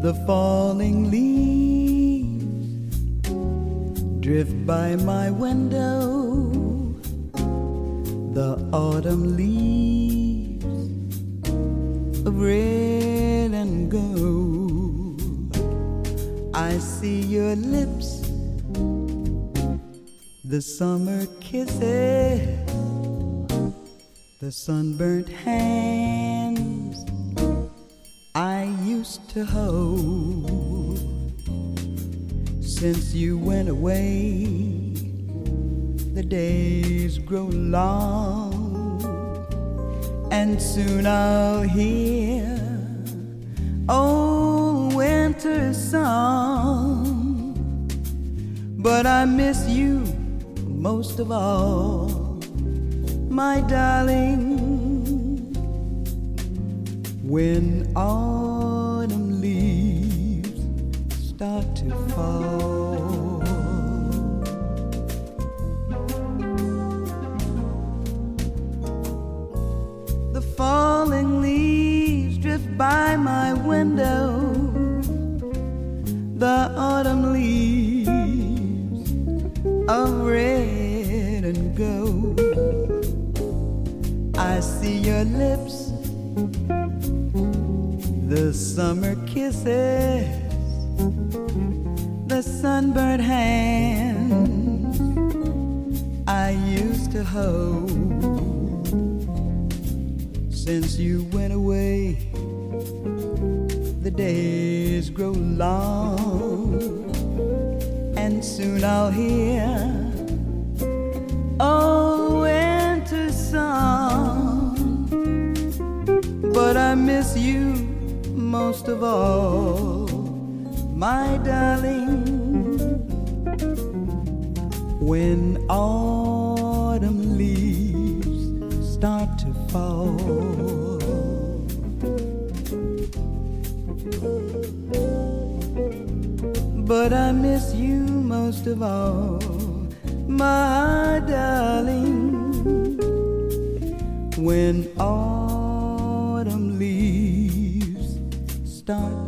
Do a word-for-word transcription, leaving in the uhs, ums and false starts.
The falling leaves drift by my window. The autumn leaves of red and gold. I see your lips, the summer kisses, the sunburnt hands I used to hold. Since you went away, the days grow long, and soon I'll hear old winter's song. But I miss you most of all, my darling. When autumn leaves start to fall, the falling leaves drift by my window. The autumn leaves of red and gold. I see your lips, the summer kisses, the sunburnt hands I used to hold. Since you went away, the days grow long, and soon I'll hear old winter's song. But I miss you most of all, my darling. When autumn leaves start to fall, but I miss you most of all, my darling. When autumn leaves start